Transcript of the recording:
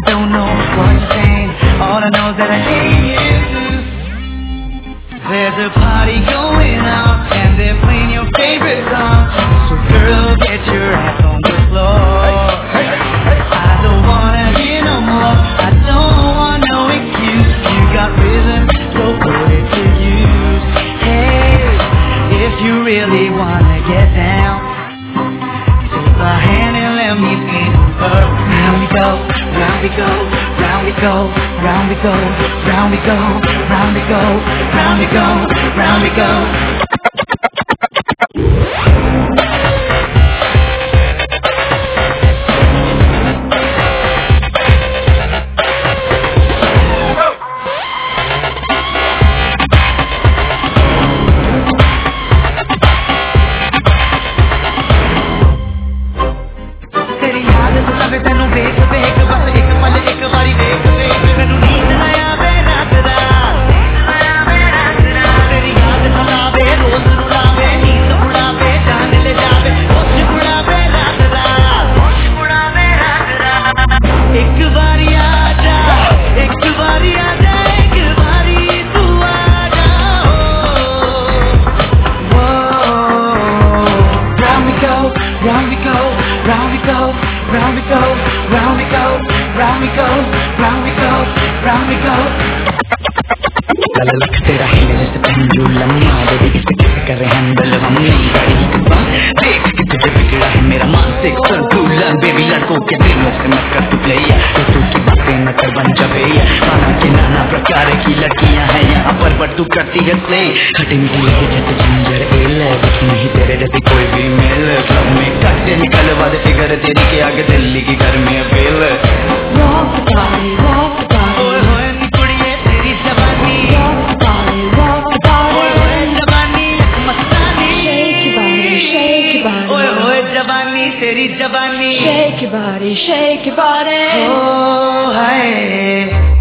don't know what you're saying. All I know is that I hate you. There's a party going on and they're playing your favorite song. So girl, get your ass on the floor. I don't wanna hear no more. I don't want no excuse. You got rhythm, so put it to use. Hey, if you really wanna get down, take my hand and let me spin her. Round we go, round we go, round we go, round we go, round we go, round we go, round we go, round we go. ਤੈਨੂੰ ਵੇਖ ਵੇਖ ਬਸ ਇੱਕ ਪਲ ਇੱਕ ਵਾਰੀ ਵੇਖ ਵੇਖ ਮੈਨੂੰ ਨੀਂਦ ਨਾ ਆਵੇ ਰਾਤ ਰਾਤ ਤੇਰੀ ਯਾਦ ਸਤਾਵੇ ਰੋਜ਼ ਰੁਲਾਵੇ ਨੀਂਦ ਉਡਾਵੇ ਜਾਨ ਲੈ ਜਾਵੇ ਹੋਸ਼ ਉਡਾਵੇ ਰਾਤ ਰਾਤ ਇੱਕ ਵਾਰੀ ਆ ਜਾ ਇੱਕ ਵਾਰੀ ਆ ਜਾ ਇੱਕ ਵਾਰੀ ਤੂੰ ਆ ਜਾ round we go round we go round we go round we go, round we go, round we go, round we go, round we go. कल लख तेरा हिले जैसे पेंडुलम बेबी किसे किसे करे हैंडल हम नहीं गाड़ी की बात देख के तुझे बिगड़ा है मेरा मानसिक संतुलन बेबी लड़कों के दिलों से मत कर तू प्लेयर तो तू की बातें न कर बन जा भैया माना के नाना प्रकार की लड़कियां हैं यहाँ पर बट तू करती है प्ले खटी मीठी लगे जैसे जिंजर एल कुछ नहीं तेरे जैसे कोई भी मेल क्लब में कट से निकल वादे फिगर तेरी के आगे दिल्ली की गर्मी अपेल walk the body ओए होए नी कुड़िए तेरी जवानी walk the body ओए होए जवानी मस्तानी shake your body ओए होए जवानी तेरी जवानी shake your body O hi